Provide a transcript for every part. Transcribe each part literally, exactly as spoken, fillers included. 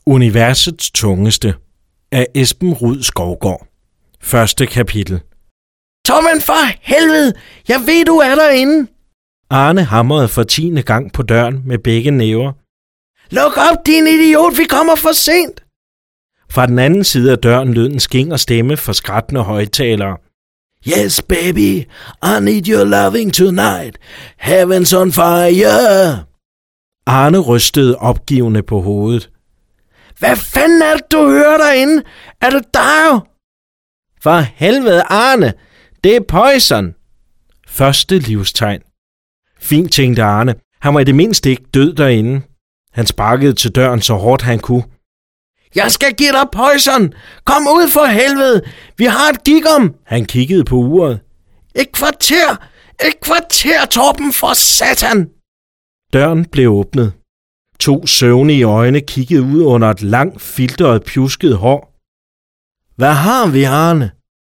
Universets tungeste af Esben Rud Skovgaard. Første kapitel. Tommen for helvede! Jeg ved, du er derinde! Arne hamrede for tiende gang på døren med begge næver. Luk op, din idiot! Vi kommer for sent! Fra den anden side af døren lød en skinger stemme fra skrattende højttalere. Yes, baby! I need your loving tonight! Heaven's on fire! Arne rystede opgivende på hovedet. Hvad fanden er det, du hører derinde? Er det dig? For helvede, Arne! Det er Poison! Første livstegn. Fint, tænkte Arne. Han var i det mindste ikke død derinde. Han sparkede til døren så hårdt han kunne. Jeg skal give dig Poison! Kom ud for helvede! Vi har et gig om! Han kiggede på uret. Et kvarter! Et kvarter, Torben, for satan! Døren blev åbnet. To søvnige øjne kiggede ud under et langt, filtret, pjusket hår. Hvad har vi, Arne?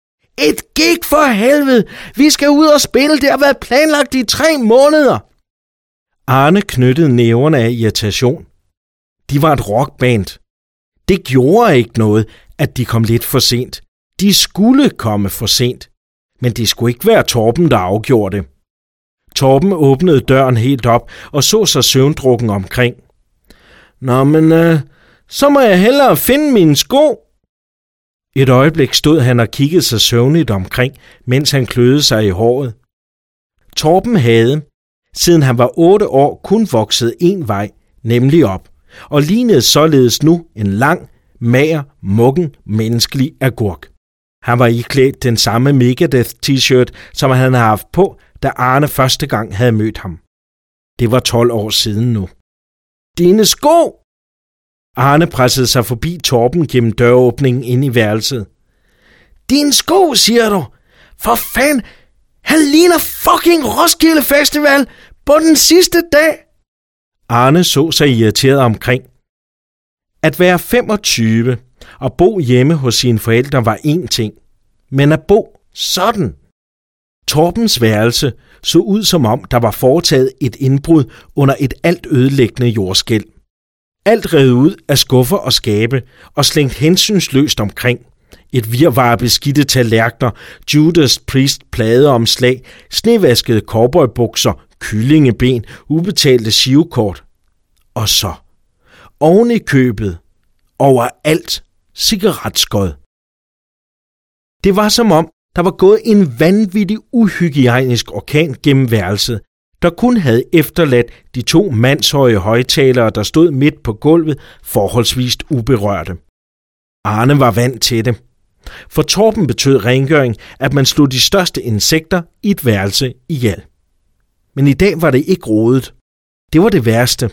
Et gig for helvede! Vi skal ud og spille, det har været planlagt i tre måneder! Arne knyttede næverne af irritation. De var et rockband. Det gjorde ikke noget, at de kom lidt for sent. De skulle komme for sent. Men det skulle ikke være Torben, der afgjorde det. Torben åbnede døren helt op og så sig søvndrukken omkring. Nå, men øh, så må jeg hellere finde mine sko. Et øjeblik stod han og kiggede sig søvnigt omkring, mens han kløede sig i håret. Torben havde, siden han var otte år, kun vokset en vej, nemlig op, og lignede således nu en lang, mager, muggen, menneskelig agurk. Han var iklædt den samme Megadeth-t-shirt, som han havde haft på, da Arne første gang havde mødt ham. Det var tolv år siden nu. Dine sko! Arne pressede sig forbi Torben gennem døråbningen ind i værelset. Dine sko, siger du? For fanden, han ligner fucking Roskilde Festival på den sidste dag! Arne så sig irriteret omkring. At være femogtyve og bo hjemme hos sine forældre var én ting, men at bo sådan. Torbens værelse så ud som om, der var foretaget et indbrud under et alt ødelæggende jordskælv. Alt revet ud af skuffer og skabe og slængt hensynsløst omkring. Et virvar af beskidte tallerkener, Judas Priest pladeomslag, snevaskede cowboybukser, kyllingeben, ubetalte sivekort. Og så, oven i købet, overalt, cigaretskod. Det var som om, der var gået en vanvittig uhygiejnisk orkan gennem værelset, der kun havde efterladt de to mandshøje højttalere, der stod midt på gulvet, forholdsvist uberørte. Arne var vant til det. For Torben betød rengøring, at man slog de største insekter i et værelse ihjel. Men i dag var det ikke rodet. Det var det værste.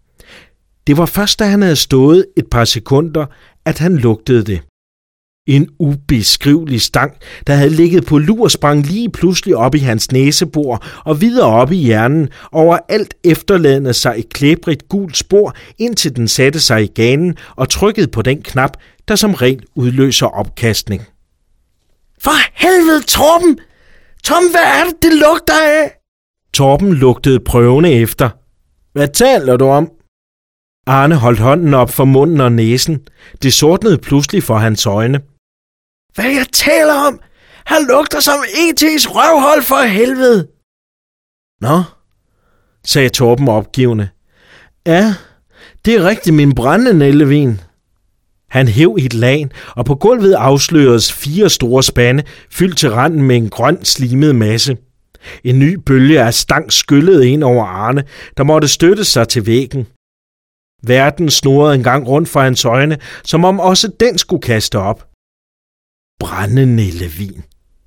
Det var først, da han havde stået et par sekunder, at han lugtede det. En ubeskrivelig stank, der havde ligget på lur, sprang lige pludselig op i hans næsebor og videre op i hjernen, overalt efterladende sig et klæbrigt gult spor, indtil den satte sig i ganen og trykkede på den knap, der som regel udløser opkastning. For helvede, Torben! Tom, hvad er det, det lugter af? Torben lugtede prøvende efter. Hvad taler du om? Arne holdt hånden op for munden og næsen. Det sortnede pludselig for hans øjne. Hvad jeg taler om? Han lugter som E T's røvhold for helvede. Nå, sagde Torben opgivende. Ja, det er rigtig min brændenældevin. Han hev i et lagen, og på gulvet afsløredes fire store spande, fyldt til randen med en grøn slimet masse. En ny bølge af stank skyllede ind over Arne, der måtte støtte sig til væggen. Verden snurrede en gang rundt for hans øjne, som om også den skulle kaste op. Brændenældevin.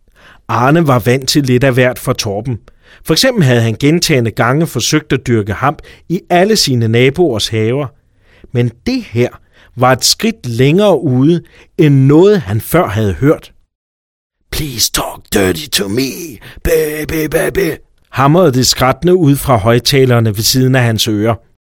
Arne var vant til lidt af hvert for Torben. For eksempel havde han gentagne gange forsøgt at dyrke hamp i alle sine naboers haver. Men det her var et skridt længere ude, end noget han før havde hørt. Please talk dirty to me, baby, baby, hamrede det skrattende ud fra højttalerne ved siden af hans ører.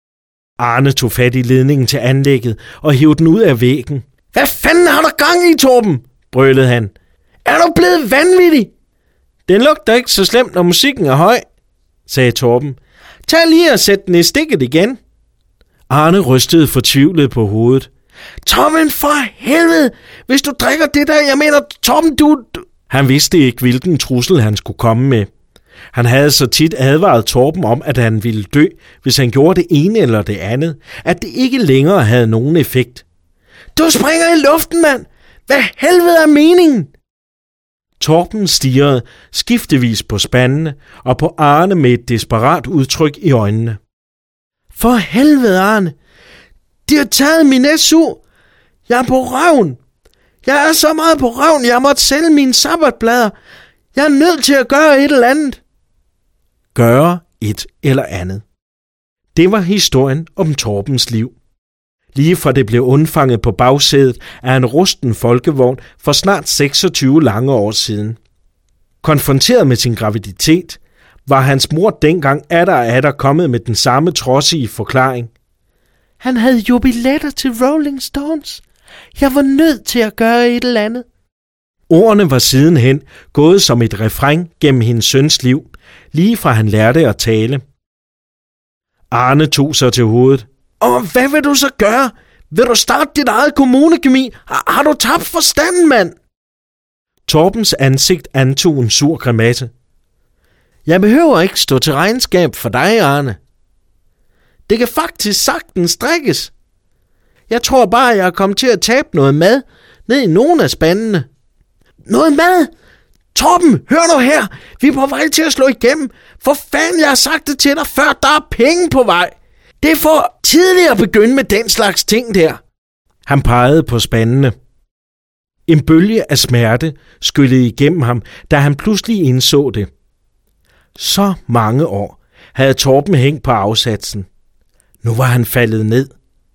Arne tog fat i ledningen til anlægget og hev den ud af væggen. Hvad fanden har du gang i, Torben? Brølede han. Er du blevet vanvittig? Den lugter ikke så slemt, når musikken er høj, sagde Torben. Tag lige og sæt den i stikket igen. Arne rystede fortvivlet på hovedet. Torben, for helvede! Hvis du drikker det der, jeg mener, Torben, du... Han vidste ikke, hvilken trussel han skulle komme med. Han havde så tit advaret Torben om, at han ville dø, hvis han gjorde det ene eller det andet, at det ikke længere havde nogen effekt. Du springer i luften, mand! Hvad helvede er meningen? Torben stirrede skiftevis på spandene og på Arne med et desperat udtryk i øjnene. For helvede, Arne! De har taget min S U! Jeg er på røven! Jeg er så meget på røven, jeg måtte sælge mine sabbatblader. Jeg er nødt til at gøre et eller andet. Gøre et eller andet. Det var historien om Torbens liv. Lige fra det blev undfanget på bagsædet af en rusten folkevogn for snart seksogtyve lange år siden. Konfronteret med sin graviditet, var hans mor dengang atter og atter kommet med den samme trodsige forklaring. Han havde jubilætter til Rolling Stones. Jeg var nødt til at gøre et eller andet. Ordene var sidenhen gået som et refræn gennem hendes søns liv, lige fra han lærte at tale. Arne tog sig til hovedet. Og hvad vil du så gøre? Vil du starte dit eget kommunekemi? Har, har du tabt forstanden, mand? Torbens ansigt antog en sur grimasse. Jeg behøver ikke stå til regnskab for dig, Arne. Det kan faktisk sagtens strikkes. Jeg tror bare, jeg er kommet til at tabe noget mad ned i nogle af spandene. Noget mad? Torben, hør nu her. Vi er på vej til at slå igennem. For fanden, jeg har sagt det til dig før. Der er penge på vej. Det er for tidligt at begynde med den slags ting der. Han pegede på spandene. En bølge af smerte skyllede igennem ham, da han pludselig indså det. Så mange år havde Torben hængt på afsatsen. Nu var han faldet ned.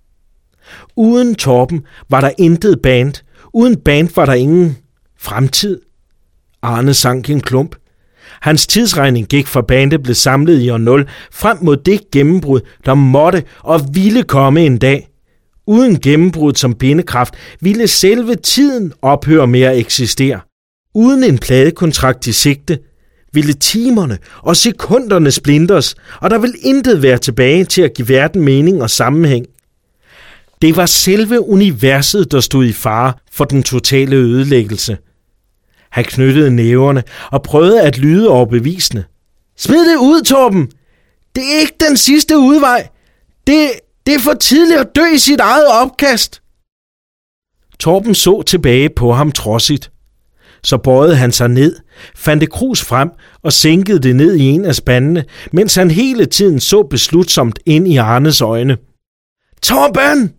Uden Torben var der intet band. Uden band var der ingen fremtid. Arne sank en klump. Hans tidsregning gik fra bandet blev samlet i år nul frem mod det gennembrud, der måtte og ville komme en dag. Uden gennembrud som bindekraft ville selve tiden ophøre med at eksistere. Uden en pladekontrakt i sigte ville timerne og sekunderne splinters, og der ville intet være tilbage til at give verden mening og sammenhæng. Det var selve universet, der stod i fare for den totale ødelæggelse. Han knyttede næverne og prøvede at lyde overbevisende. Smid det ud, Torben! Det er ikke den sidste udvej. Det, det er for tidligt at dø i sit eget opkast. Torben så tilbage på ham trodsigt. Så bøjede han sig ned, fandt et krus frem og sænkede det ned i en af spandene, mens han hele tiden så beslutsomt ind i Arnes øjne. Torben!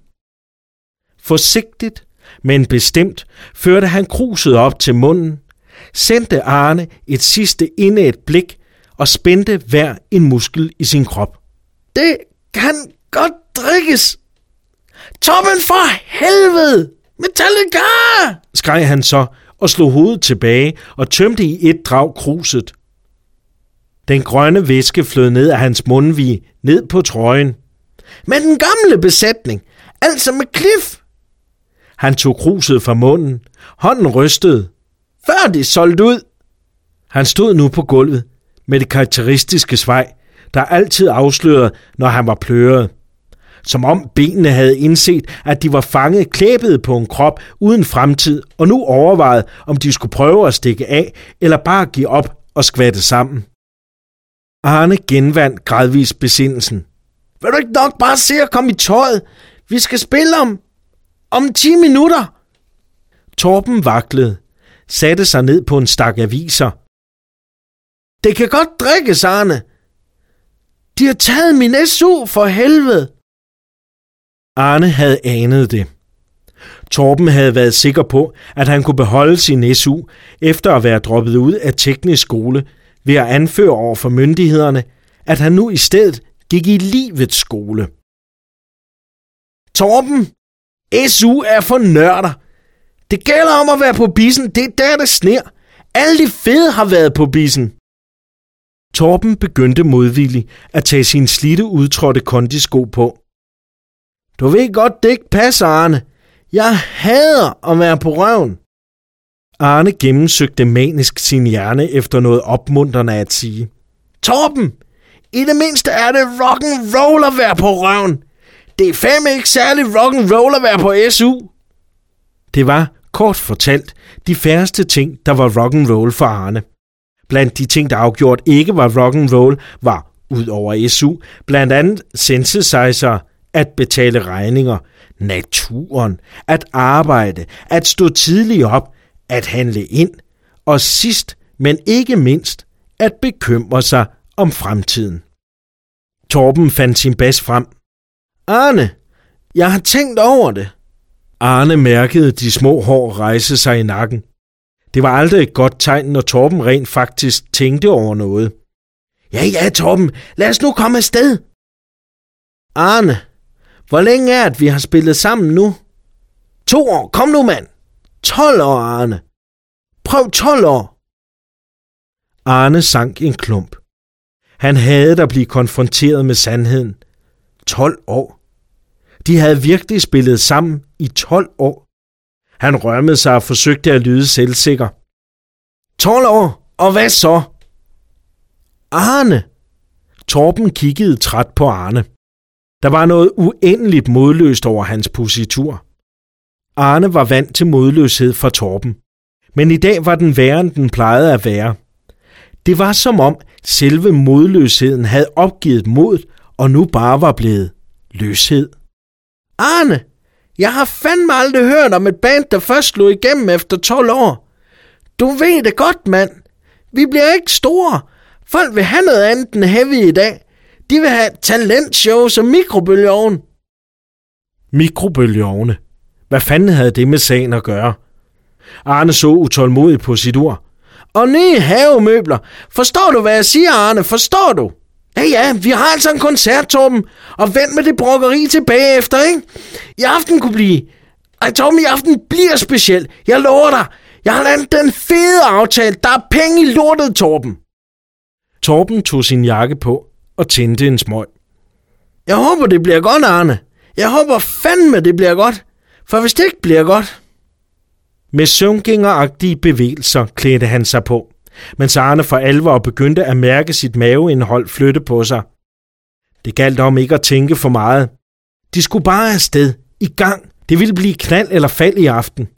Forsigtigt, men bestemt førte han kruset op til munden, sendte Arne et sidste indædt blik og spændte hver en muskel i sin krop. Det kan godt drikkes. Torben, for helvede! Metallica! Skreg han så og slog hovedet tilbage og tømte i et drag kruset. Den grønne væske flød ned af hans mundvige, ned på trøjen. Med den gamle besætning, altså med Cliff. Han tog kruset fra munden, hånden rystede. Før de solgte ud. Han stod nu på gulvet med det karakteristiske svej, der altid afslørede, når han var pløret. Som om benene havde indset, at de var fanget klæbet på en krop uden fremtid, og nu overvejede, om de skulle prøve at stikke af, eller bare give op og skvatte sammen. Arne genvandt gradvis besindelsen. Vil du ikke nok bare se at komme i tøjet? Vi skal spille om, om ti minutter. Torben vaklede, satte sig ned på en stak aviser. Det kan godt drikkes, Arne. De har taget min S U for helvede. Arne havde anet det. Torben havde været sikker på, at han kunne beholde sin S U efter at være droppet ud af teknisk skole ved at anføre over for myndighederne, at han nu i stedet gik i livets skole. Torben, S U er for nørder. Det gælder om at være på bissen. Det er der, det sner. Alle de fede har været på bissen. Torben begyndte modvilligt at tage sin slidte udtrådte kondisko på. Du ved godt, det ikke passer, Arne. Jeg hader at være på røven. Arne gennemsøgte manisk sin hjerne efter noget opmuntrende at sige. Torben, i det mindste er det rock and roll at være på røven. Det er fandme ikke særlig rock'n'roll at være på S U. Det var, kort fortalt, de færreste ting, der var rock'n'roll for Arne. Blandt de ting, der afgjort ikke var rock'n'roll, var, ud over S U, blandt andet synthesizer, at betale regninger, naturen, at arbejde, at stå tidligt op, at handle ind, og sidst, men ikke mindst, at bekymre sig om fremtiden. Torben fandt sin bas frem. Arne, jeg har tænkt over det. Arne mærkede de små hår rejse sig i nakken. Det var aldrig et godt tegn, når Torben rent faktisk tænkte over noget. Ja, ja, Torben, lad os nu komme afsted. Arne, hvor længe er det, vi har spillet sammen nu? To år, kom nu, mand. Tolv år, Arne. Prøv tolv år. Arne sank en klump. Han havde at blive konfronteret med sandheden. Tolv år. De havde virkelig spillet sammen i tolv år. Han rømmede sig og forsøgte at lyde selvsikker. tolv år, og hvad så? Arne. Torben kiggede træt på Arne. Der var noget uendeligt modløst over hans positur. Arne var vant til modløshed fra Torben, men i dag var den værre, end den plejede at være. Det var som om selve modløsheden havde opgivet mod, og nu bare var blevet løshed. Arne, jeg har fandme aldrig hørt om et band, der først slog igennem efter tolv år. Du ved det godt, mand. Vi bliver ikke store. Folk vil have noget andet end heavy i dag. De vil have talentshows og mikrobølgeovne. Mikrobølgeovne? Hvad fanden havde det med sagen at gøre? Arne så utålmodigt på sit ur. Og nye havemøbler. Forstår du, hvad jeg siger, Arne? Forstår du? Ja, ja, vi har altså en koncert, Torben. Og vent med det brokkeri tilbage efter, ikke? I aften kunne blive... Ej, Torben, i aften bliver speciel. Jeg lover dig. Jeg har landet den fede aftale. Der er penge i lortet, Torben. Torben tog sin jakke på og tændte en smøg. Jeg håber, det bliver godt, Arne. Jeg håber fandme, det bliver godt. For hvis det ikke bliver godt... Med søvngængeragtige bevægelser klædte han sig på, mens Arne for alvor begyndte at mærke sit maveindhold flytte på sig. Det galt om ikke at tænke for meget. De skulle bare afsted, i gang. Det ville blive knald eller fald i aften.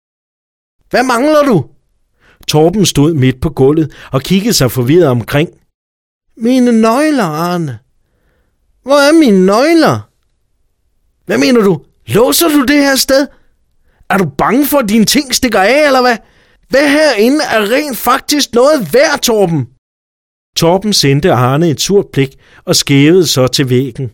Hvad mangler du? Torben stod midt på gulvet og kiggede sig forvirret omkring. Mine nøgler, Arne. Hvor er mine nøgler? Hvad mener du? Låser du det her sted? Er du bange for, at dine ting stikker af, eller hvad? Hvad herinde er rent faktisk noget værd, Torben? Torben sendte Arne et surt blik og skævede så til væggen.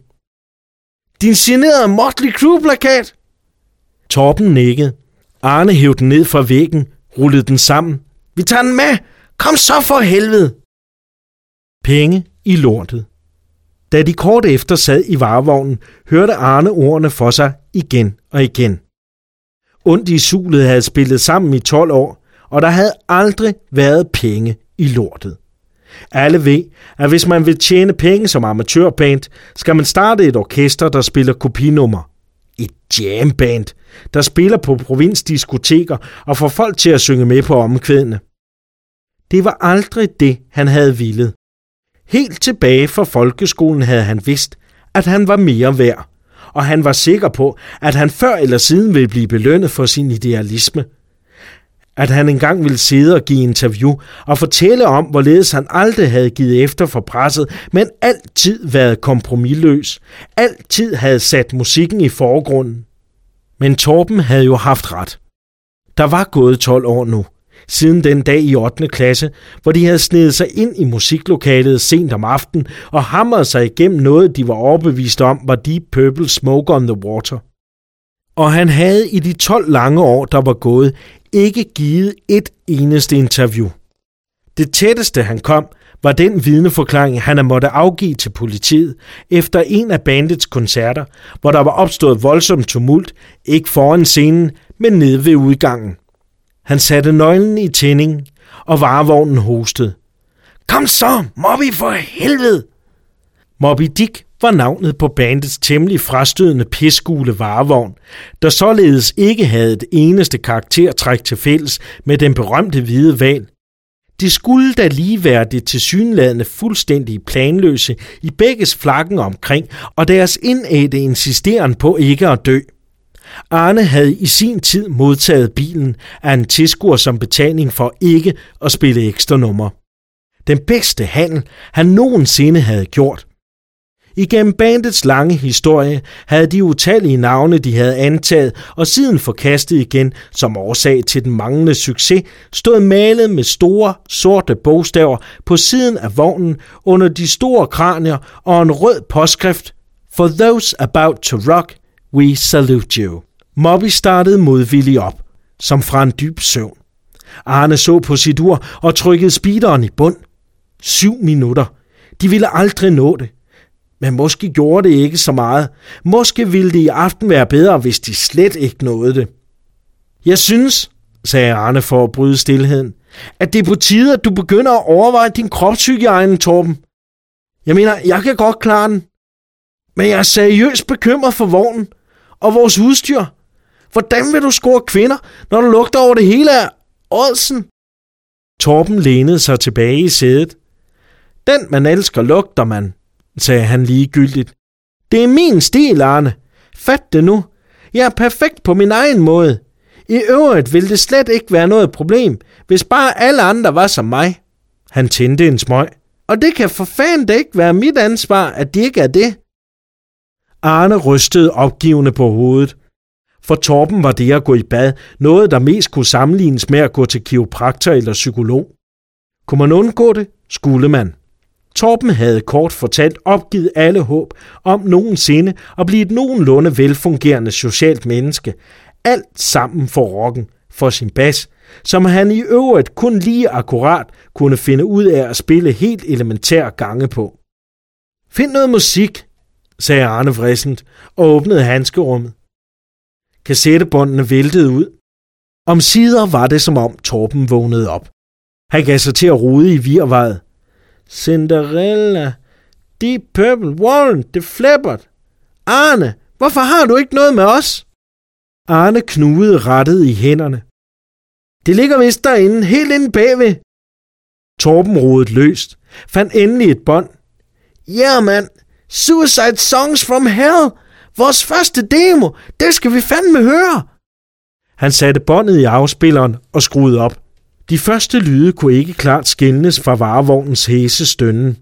Din generede Motley Crue-plakat? Torben nikkede. Arne hævde den ned fra væggen, rullede den sammen. Vi tager den med. Kom så for helvede. Penge i lortet. Da de kort efter sad i varevognen, hørte Arne ordene for sig igen og igen. Ondt i sulet havde spillet sammen i tolv år, og der havde aldrig været penge i lortet. Alle ved, at hvis man vil tjene penge som amatørband, skal man starte et orkester, der spiller kopinummer. Et jamband, der spiller på provinsdiskoteker og får folk til at synge med på omkvædene. Det var aldrig det, han havde villet. Helt tilbage fra folkeskolen havde han vidst, at han var mere værd, og han var sikker på, at han før eller siden ville blive belønnet for sin idealisme. At han engang ville sidde og give interview og fortælle om, hvorledes han aldrig havde givet efter for presset, men altid været kompromisløs, altid havde sat musikken i forgrunden. Men Torben havde jo haft ret. Der var gået tolv år nu, siden den dag i ottende klasse, hvor de havde snedet sig ind i musiklokalet sent om aftenen og hamrede sig igennem noget, de var overbevist om, var Deep Purple Smoke on the Water. Og han havde i de tolv lange år, der var gået, ikke givet et eneste interview. Det tætteste han kom, var den vidneforklaring, han havde måtte afgive til politiet efter en af bandets koncerter, hvor der var opstået voldsomt tumult, ikke foran scenen, men nede ved udgangen. Han satte nøglen i tændingen, og varevognen hostede. Kom så, Moby, for helvede! Moby Dick var navnet på bandets temmelig frastødende pisgule varevogn, der således ikke havde et eneste karaktertræk til fælles med den berømte hvide hval. De skulle da lige være det tilsyneladende fuldstændig planløse i begges flakken omkring, og deres indædte insisteren på ikke at dø. Arne havde i sin tid modtaget bilen af en tilskuer som betaling for ikke at spille ekstra nummer. Den bedste handel, han nogensinde havde gjort. Igennem bandets lange historie havde de utallige navne, de havde antaget og siden forkastet igen som årsag til den manglende succes, stod malet med store, sorte bogstaver på siden af vognen under de store kranier og en rød påskrift: For those about to rock, we salute you. Moby startede modvilligt op, som fra en dyb søvn. Arne så på sit ur og trykkede speederen i bund. Syv minutter. De ville aldrig nå det. Men måske gjorde det ikke så meget. Måske ville det i aften være bedre, hvis de slet ikke nåede det. Jeg synes, sagde Arne for at bryde stilheden, at det er på tide, at du begynder at overveje din kropshygiejne, Torben. Jeg mener, jeg kan godt klare den. Men jeg er seriøst bekymret for vognen og vores udstyr. Hvordan vil du score kvinder, når du lugter over det hele af Oddsen? Torben lænede sig tilbage i sædet. Den, man elsker, lugter man, sagde han ligegyldigt. Det er min stil, Arne. Fat det nu. Jeg er perfekt på min egen måde. I øvrigt ville det slet ikke være noget problem, hvis bare alle andre var som mig. Han tændte en smøg. Og det kan for fanden ikke være mit ansvar, at de ikke er det. Arne rystede opgivende på hovedet. For Torben var det at gå i bad noget, der mest kunne sammenlignes med at gå til kiropraktor eller psykolog. Kunne man undgå det, skulle man. Torben havde kort fortalt opgivet alle håb om nogensinde at blive et nogenlunde velfungerende socialt menneske. Alt sammen for rocken, for sin bas, som han i øvrigt kun lige akkurat kunne finde ud af at spille helt elementære gange på. Find noget musik, sagde Arne vrissent og åbnede handskerummet. Kassettebåndene væltede ud. Omsider var det, som om Torben vågnede op. Han gav sig til at rode i virvaret. Cinderella, Deep Purple, Warren, The Flippert. Arne, hvorfor har du ikke noget med os? Arne knugede rettet i hænderne. Det ligger vist derinde, helt inde bagved. Torben rodede løst, fandt endelig et bånd. Ja, yeah, mand. Suicide Songs from Hell. Vores første demo. Det skal vi fandme høre. Han satte båndet i afspilleren og skruede op. De første lyde kunne ikke klart skelnes fra varevognens hæse stønnen.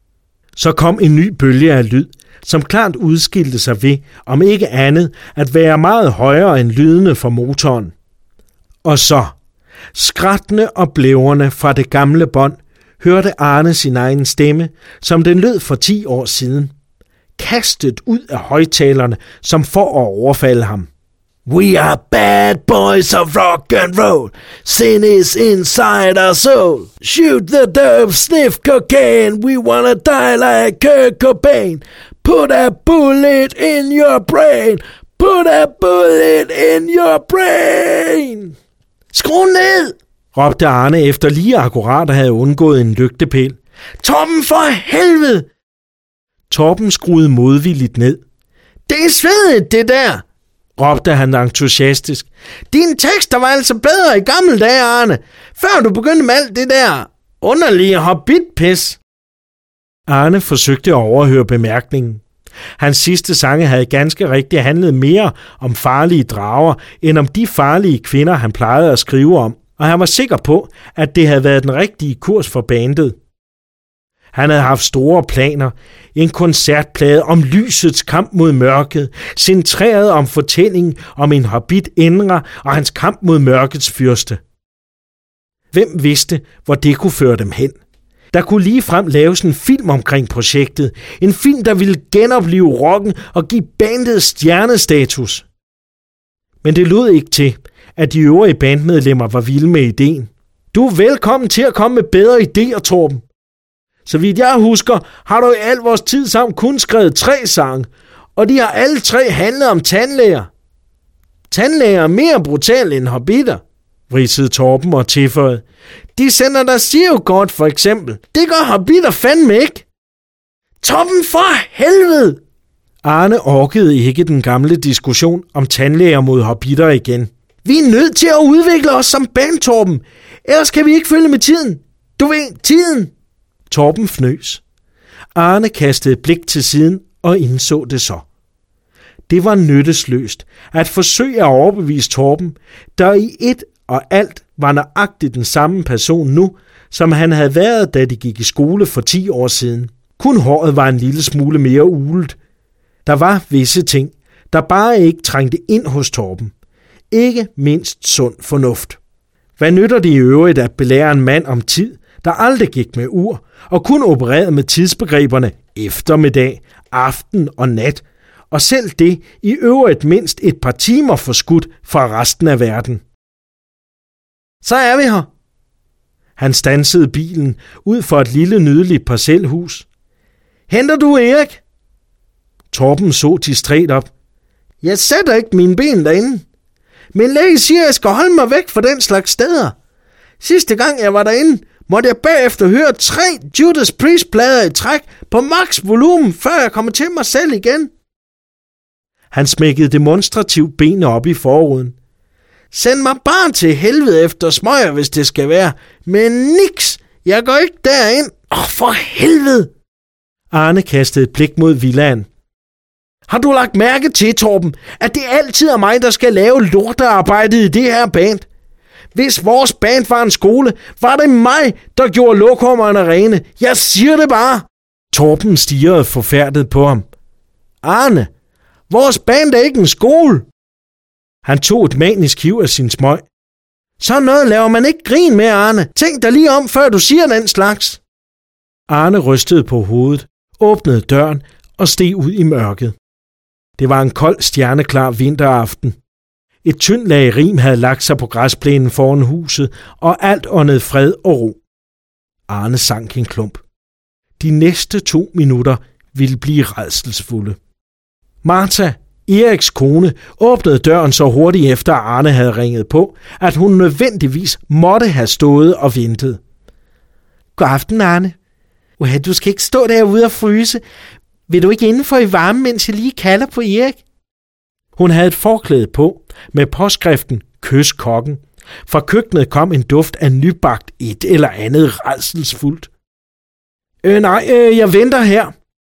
Så kom en ny bølge af lyd, som klart udskilte sig ved, om ikke andet, at være meget højere end lydene fra motoren. Og så, skrattende og blævrende fra det gamle bånd, hørte Arne sin egen stemme, som den lød for ti år siden, kastet ud af højtalerne, som for at overfalde ham. We are bad boys of rock and roll. Sin is inside our soul. Shoot the dope, sniff cocaine. We wanna die like Kurt Cobain. Put a bullet in your brain. Put a bullet in your brain. Skru ned, råbte Arne efter lige akkurat at have undgået en lygtepæl. Torben, for helvede! Torben skruede modvilligt ned. Det er svedigt, det der, råbte han entusiastisk. Dine tekster var altså bedre i gamle dage, Arne, før du begyndte med alt det der underlige hobbitpis. Arne forsøgte at overhøre bemærkningen. Hans sidste sange havde ganske rigtigt handlet mere om farlige drager, end om de farlige kvinder, han plejede at skrive om, og han var sikker på, at det havde været den rigtige kurs for bandet. Han havde haft store planer, en koncertplade om lysets kamp mod mørket, centreret om fortællingen om en hobbit Enra og hans kamp mod mørkets fyrste. Hvem vidste, hvor det kunne føre dem hen? Der kunne ligefrem laves en film omkring projektet, en film, der ville genopleve rocken og give bandet stjernestatus. Men det lød ikke til, at de øvrige bandmedlemmer var vilde med ideen. Du er velkommen til at komme med bedre idéer, Torben. Så vidt jeg husker, har du i al vores tid sammen kun skrevet tre sange, og de har alle tre handlet om tandlæger. Tandlæger er mere brutale end hobbiter, vridsede Torben og tilføjede. De sender dig sirokort for eksempel. Det gør hobbiter fandme ikke. Torben, for helvede! Arne orkede ikke den gamle diskussion om tandlæger mod hobbiter igen. Vi er nødt til at udvikle os som band, Torben. Ellers kan vi ikke følge med tiden. Du ved, tiden! Torben fnøs. Arne kastede et blik til siden og indså det så. Det var nyttesløst at forsøge at overbevise Torben, der i et og alt var nøjagtigt den samme person nu, som han havde været, da de gik i skole for ti år siden. Kun håret var en lille smule mere ulet. Der var visse ting, der bare ikke trængte ind hos Torben. Ikke mindst sund fornuft. Hvad nytter det i øvrigt at belære en mand om tid, der aldrig gik med ur, og kun opererede med tidsbegreberne eftermiddag, aften og nat, og selv det i øvrigt mindst et par timer forskudt fra resten af verden. Så er vi her. Han standsede bilen ud for et lille nydeligt parcelhus. Henter du Erik? Torben så distræt op. Jeg sætter ikke mine ben derinde. Min læge siger, at jeg skal holde mig væk fra den slags steder. Sidste gang jeg var derinde, måtte jeg bagefter høre tre Judas Priest-plader i træk på max volumen, før jeg kommer til mig selv igen. Han smækkede demonstrativt benene op i forruden. Send mig bare til helvede efter smøger, hvis det skal være. Men niks, jeg går ikke derind. Åh, oh, for helvede! Arne kastede et blik mod villaen. Har du lagt mærke til, Torben, at det altid er mig, der skal lave lortearbejdet i det her band? Hvis vores band var en skole, var det mig, der gjorde lokummerne rene. Jeg siger det bare. Torben stirrede forfærdet på ham. Arne, vores band er ikke en skole. Han tog et manisk hiv af sin smøg. Sådan noget laver man ikke grin med, Arne. Tænk dig lige om, før du siger den slags. Arne rystede på hovedet, åbnede døren og steg ud i mørket. Det var en kold, stjerneklar vinteraften. Et tyndt lag rim havde lagt sig på græsplænen foran huset, og alt åndede fred og ro. Arne sank en klump. De næste to minutter ville blive rædselsfulde. Martha, Eriks kone, åbnede døren så hurtigt efter Arne havde ringet på, at hun nødvendigvis måtte have stået og ventet. God aften, Arne. Uha, du skal ikke stå derude og fryse. Vil du ikke indenfor i varme, mens jeg lige kalder på Erik? Hun havde et forklæde på med påskriften Kys kokken. Fra køkkenet kom en duft af nybagt et eller andet rædselsfuldt. Øh, nej, øh, jeg venter her.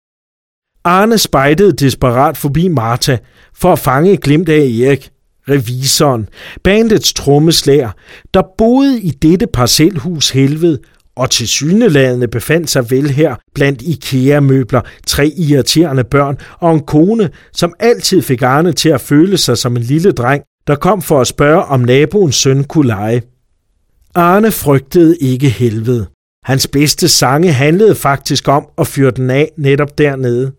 Arne spejdede desperat forbi Martha for at fange et glimt af Erik, revisoren, bandets trommeslager, der boede i dette parcelhus helvede, og tilsyneladende befandt sig vel her blandt IKEA-møbler, tre irriterende børn og en kone, som altid fik Arne til at føle sig som en lille dreng, der kom for at spørge, om naboens søn kunne lege. Arne frygtede ikke helvede. Hans bedste sange handlede faktisk om at fyre den af netop dernede.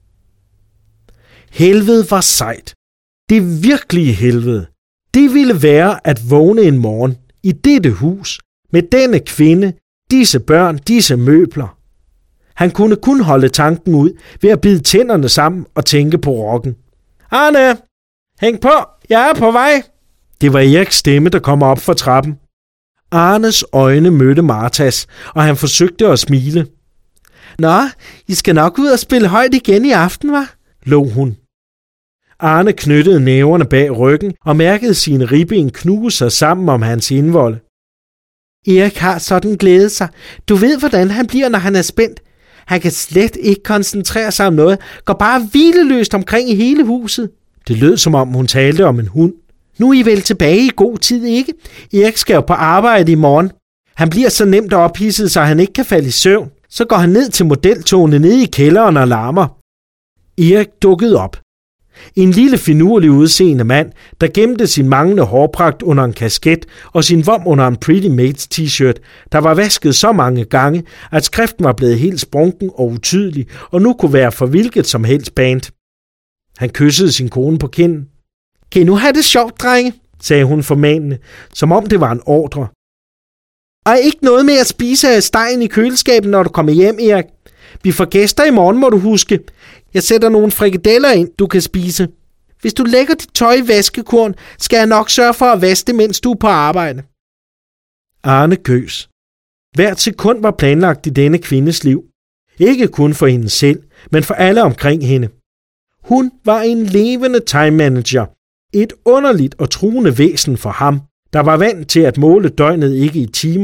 Helvede var sejt. Det virkelige helvede. Det ville være at vågne en morgen i dette hus med denne kvinde, disse børn, disse møbler. Han kunne kun holde tanken ud ved at bide tænderne sammen og tænke på rocken. Arne, hæng på, jeg er på vej. Det var Eriks stemme, der kom op fra trappen. Arnes øjne mødte Martas, og han forsøgte at smile. Nå, I skal nok ud og spille højt igen i aften, hva'? Lå hun. Arne knyttede næverne bag ryggen og mærkede sine ribben knuse sig sammen om hans indvolde. Erik har sådan glædet sig. Du ved, hvordan han bliver, når han er spændt. Han kan slet ikke koncentrere sig om noget. Går bare hvileløst omkring i hele huset. Det lød, som om hun talte om en hund. Nu er I vel tilbage i god tid, ikke? Erik skal jo på arbejde i morgen. Han bliver så nemt ophidset, så han ikke kan falde i søvn. Så går han ned til modeltogene nede i kælderen og larmer. Erik dukkede op. En lille finurlig udseende mand, der gemte sin manglende hårpragt under en kasket og sin vom under en Pretty Mates t-shirt, der var vasket så mange gange, at skriften var blevet helt sprunken og utydelig, og nu kunne være for hvilket som helst band. Han kyssede sin kone på kinden. Kan I nu have det sjovt, drenge? Sagde hun formanende, som om det var en ordre. Og ikke noget med at spise af stegen i køleskabet, når du kommer hjem, Erik. Vi får gæster i morgen, må du huske. Jeg sætter nogle frikadeller ind, du kan spise. Hvis du lægger dit tøj i vaskekurven, skal jeg nok sørge for at vaske det, mens du er på arbejde. Arne gøs. Hvert sekund var planlagt i denne kvindes liv. Ikke kun for hende selv, men for alle omkring hende. Hun var en levende time manager. Et underligt og truende væsen for ham, der var vant til at måle døgnet ikke i timer,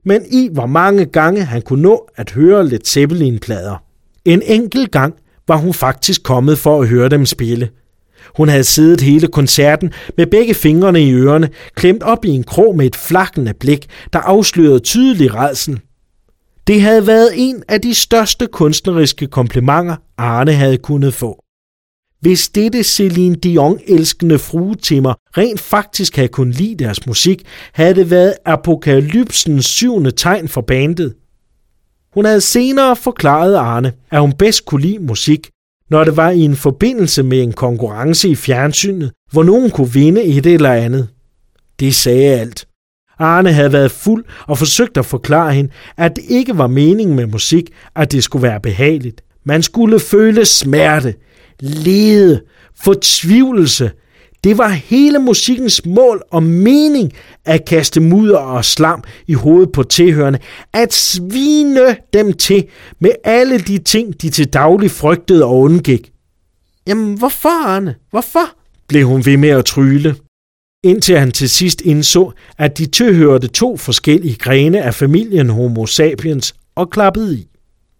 men i hvor mange gange han kunne nå at høre Led Zeppelin-plader. En enkelt gang var hun faktisk kommet for at høre dem spille. Hun havde siddet hele koncerten med begge fingrene i ørerne, klemt op i en krog med et flakkende blik, der afslørede tydelig rædsel. Det havde været en af de største kunstneriske komplimenter, Arne havde kunnet få. Hvis dette Celine Dion-elskende fruetimmer rent faktisk havde kunnet lide deres musik, havde det været apokalypsens syvende tegn for bandet. Hun havde senere forklaret Arne, at hun bedst kunne lide musik, når det var i en forbindelse med en konkurrence i fjernsynet, hvor nogen kunne vinde et eller andet. Det sagde alt. Arne havde været fuld og forsøgt at forklare hende, at det ikke var meningen med musik, at det skulle være behageligt. Man skulle føle smerte, lede, fortvivlelse. Det var hele musikkens mål og mening at kaste mudder og slam i hovedet på tilhørende, at svine dem til med alle de ting, de til daglig frygtede og undgik. Jamen hvorfor, Arne? Hvorfor? Blev hun ved med at tryle, indtil han til sidst indså, at de tilhørte to forskellige grene af familien Homo sapiens og klappede i.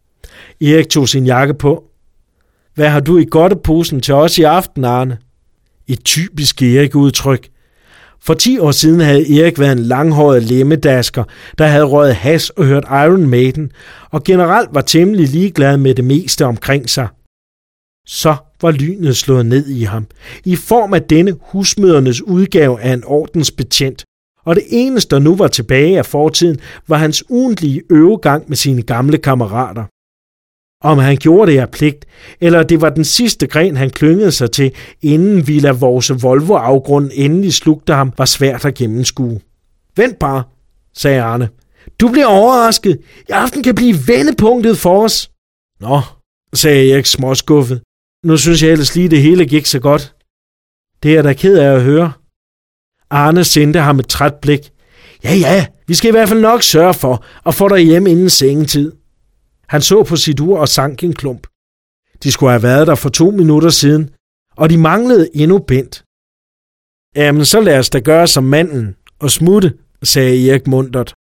Erik tog sin jakke på. Hvad har du i godteposen til os i aften, Arne? Et typisk Erik-udtryk. For ti år siden havde Erik været en langhåret lemmedasker, der havde røget hash og hørt Iron Maiden, og generelt var temmelig ligeglad med det meste omkring sig. Så var lynet slået ned i ham, i form af denne husmødernes udgave af en ordensbetjent, og det eneste, der nu var tilbage af fortiden, var hans ugentlige øvegang med sine gamle kammerater. Om han gjorde det af pligt, eller det var den sidste gren, han klyngede sig til, inden Villa Vorse Volvo-afgrunden endelig slugte ham, var svært at gennemskue. Vent bare, sagde Arne. Du bliver overrasket. I aften kan blive vendepunktet for os. Nå, sagde Erik småskuffet. Nu synes jeg ellers lige, det hele gik så godt. Det er jeg da ked af at høre. Arne sendte ham et træt blik. Ja, ja, vi skal i hvert fald nok sørge for at få dig hjem inden sengetid. Han så på sit ur og sank en klump. De skulle have været der for to minutter siden, og de manglede endnu Bent. Jamen, så lad os da gøre som manden og smutte, sagde Erik muntert.